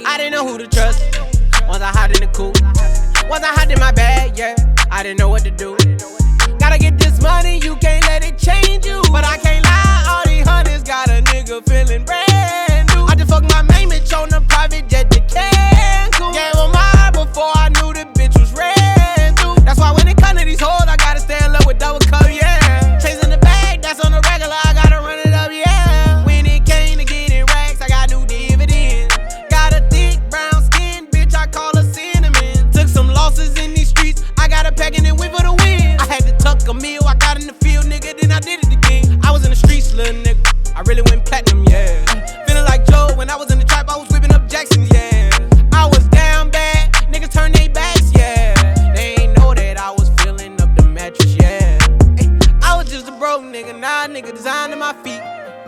I didn't know who to trust. Once I hopped in the coupe, once I hopped in my bag, yeah, I didn't know what to do. Gotta get this money, you can't let it change you. But I can't lie, all these hundreds got a nigga feeling brand new. I just fucked my main bitch on a private jet to Cancun. Gave her mine before I knew the bitch was ran through. That's why when it come to these hoes, I gotta stay in love with double cup, yeah. Chasing the bag, that's on the regular, I gotta run it up, yeah. When it came to getting racks, I got new dividends. Got a thick brown skin, bitch, I call her cinnamon. Took some losses in these streets, I got a pack and then whip for the win. I had to tuck a meal, I got in the field, nigga, then I did it again. I was in the streets, little nigga, I really went platinum, yeah. Feeling like Joe, when I was in the trap, I was whipping up Jacksons, yeah. I was down bad, niggas turned they backs, yeah. They ain't know that I was filling up the mattress, yeah. I was just a broke nigga, now nigga designing my feet.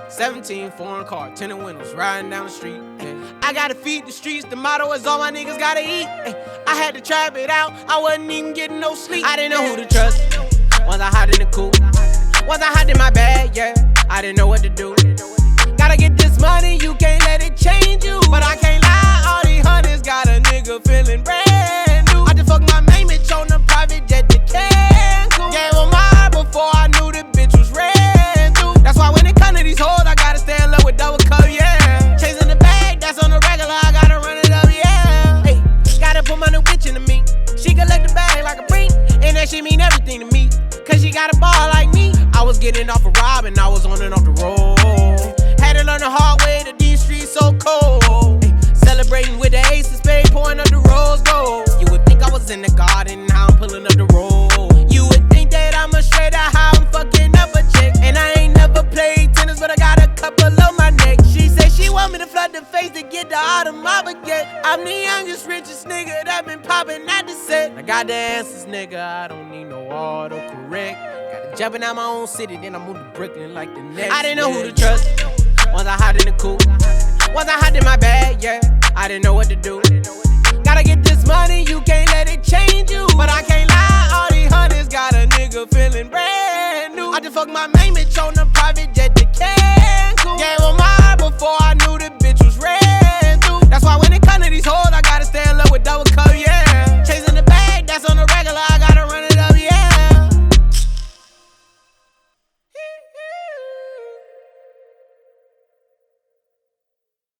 17 foreign car, tinted windows, riding down the street. I gotta feed the streets, the motto is all my niggas gotta eat. I had to trap it out, I wasn't even getting no sleep. I didn't know who to trust. Once I hopped in the coupe, once I hopped in my bag, yeah, I didn't know what to do. Gotta get this money, you can't let it change you. But I can't lie, all these hundreds got a nigga feeling brand new. I just fucked my main bitch on a private jet to Cancun. Gave her mine before I knew the bitch was ran through. That's why when it come to these hoes, I gotta stay in love with double cup, yeah. Chasing the bag, that's on the regular, I gotta run it up, yeah. Hey, gotta put my new bitch in the meat. She collect the bag like a brink, and that shit mean everything to me. Cause she got a ball like me. I was getting off a rob and I was on and off the road. Had to learn the hard way that these streets so cold. Celebrating with the ace of spade, pouring up the rose gold. You would think I was in the garden, now I'm pulling up the road. You would think that I'm a straight out how I'm fucking up a chick. And I ain't never played tennis, but I got a couple on my neck. She said she want me to flood the face to get the autumn I baguette. I'm the youngest, richest nigga that been popping at the set. I got the answers, nigga, I don't need no autocorrect. Got to jumping out my own city, then I moved to Brooklyn like the next. I didn't know who to trust. Once I hopped in the coupe, once I hopped in my bag, yeah, I didn't know what to do. Gotta get this money, you can't let it change you. But I can't lie, all these hundreds got a nigga feeling brand new. I just fucked my main bitch on a private jet to Cancun. Gave her my